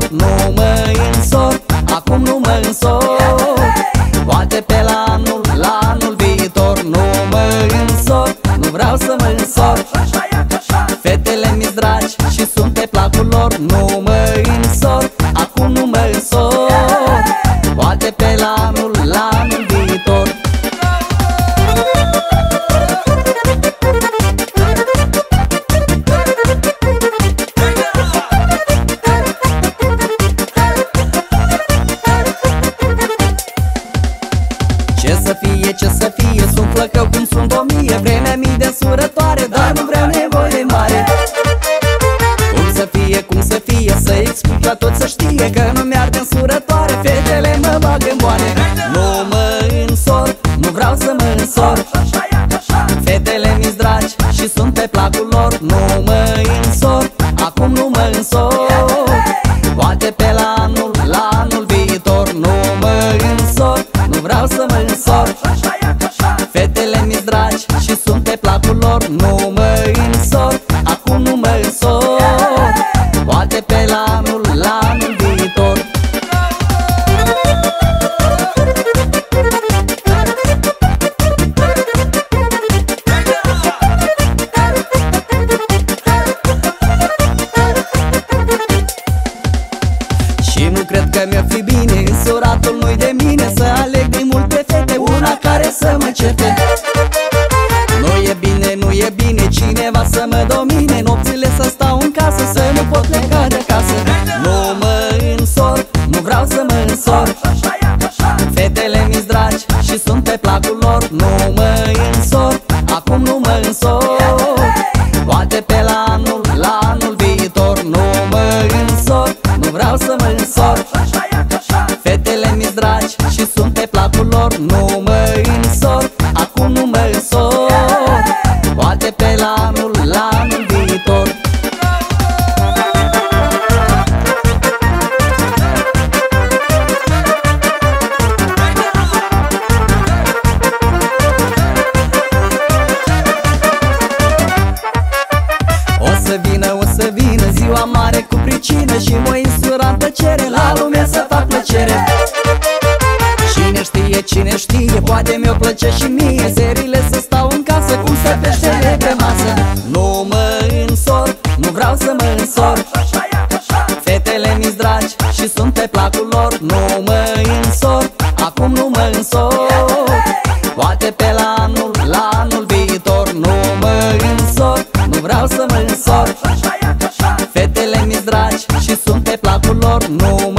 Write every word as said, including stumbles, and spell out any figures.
lor nu mă însor, acum nu mă însor. Poate pe la anul, la anul viitor nu mă însor, nu vreau să mă însor. Fetele mi-s dragi și sunt pe placul lor, nu mă însor, acum nu mă însor. Poate pe la anul, la anul viitor. Ce să fie, ce să fie, sunt flăcău cum sunt o mie. Vremea mii de însurătoare, dar nu vreau nevoie mare. Cum să fie, cum să fie, să explic la toți să știe că nu mi-arde însurătoare, fetele mă bag în boane. Nu mă însor, nu vreau să mă însor. Fetele mi-s dragi și sunt pe placul lor, nu mă însor, acum nu mă însor. Poate pe la anul, la anul viitor nu mă însor, nu vreau să mă însor. Fetele mi-s dragi și sunt pe placul lor, nu mă însor, acum nu mă însor. Poate pe la anul, la anul viitor. Și nu cred că mi-o fi bine, însuratul nu-i de mine, să aleg din multe fete una care să mă certe. Nu e bine, nu e bine cineva să mă domine, nopțile să stau în casă, să nu pot pleca de acasă. Nu mă însor, nu vreau să mă însor. Fetele mi-s dragi și sunt pe placul lor, nu mă însor, acum nu mă însor. Poate pe la anul, la anul viitor nu mă însor, nu vreau să mă însor. Fetele mi-s dragi și sunt pe placul lor, nu mă însor, acum nu mă însor. Poate pe la anul, la anul viitor. O să vină, o să vină ziua mare cu pricină și mă însura în tăcere, la lume să fac plăcere. Cine știe, cine știe, poate mi-o plăce și mie serile să stau în casă, cum să peștele pe masă. Nu mă însor, nu vreau să mă însor. Fetele mi-s dragi și sunt pe placul lor, nu mă însor, acum nu mă însor. Poate pe la anul, la anul viitor nu mă însor, nu vreau să mă însor. Fetele mi-s dragi și sunt pe placul lor, nu